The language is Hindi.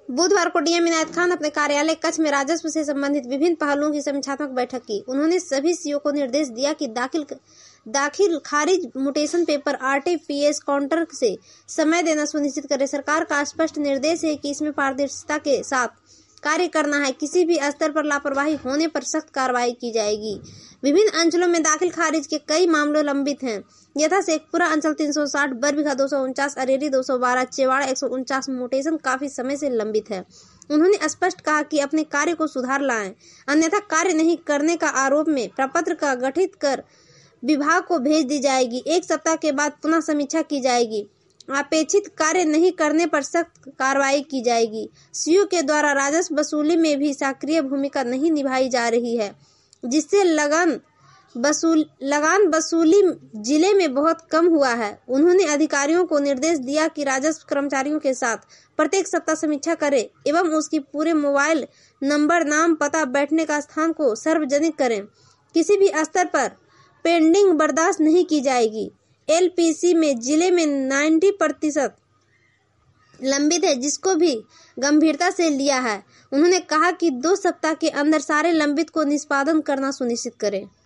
बुधवार को डीएम इनायत खान अपने कार्यालय कच्छ में राजस्व से संबंधित विभिन्न पहलुओं की समीक्षात्मक बैठक की। उन्होंने सभी सीओ को निर्देश दिया कि दाखिल खारिज म्यूटेशन पेपर आरटीपीएस काउंटर से समय देना सुनिश्चित करें। सरकार का स्पष्ट निर्देश है कि इसमें पारदर्शिता के साथ कार्य करना है। किसी भी स्तर पर लापरवाही होने पर सख्त कार्रवाई की जाएगी। विभिन्न अंचलों में दाखिल खारिज के कई मामले लंबित हैं। यथा शेखपुरा अंचल 360, बरबीघा 249, अरेरी 212, चेवाड़ा 149 म्यूटेशन काफी समय से लंबित है। उन्होंने स्पष्ट कहा कि अपने कार्य को सुधार लाएं, अन्यथा कार्य नहीं करने का आरोप में प्रपत्र का गठित कर विभाग को भेज दी जाएगी। 1 सप्ताह के बाद पुनः समीक्षा की जाएगी। अपेक्षित कार्य नहीं करने पर सख्त कार्रवाई की जाएगी। सीओ के द्वारा राजस्व वसूली में भी सक्रिय भूमिका नहीं निभाई जा रही है, जिससे लगान वसूली जिले में बहुत कम हुआ है। उन्होंने अधिकारियों को निर्देश दिया कि राजस्व कर्मचारियों के साथ प्रत्येक सप्ताह समीक्षा करें एवं उसकी पूरे मोबाइल नंबर, नाम, पता, बैठने का स्थान को सार्वजनिक करें। किसी भी स्तर पर पेंडिंग बर्दाश्त नहीं की जाएगी। एलपीसी में जिले में 90% लंबित है, जिसको भी गंभीरता से लिया है। उन्होंने कहा कि 2 सप्ताह के अंदर सारे लंबित को निष्पादन करना सुनिश्चित करें।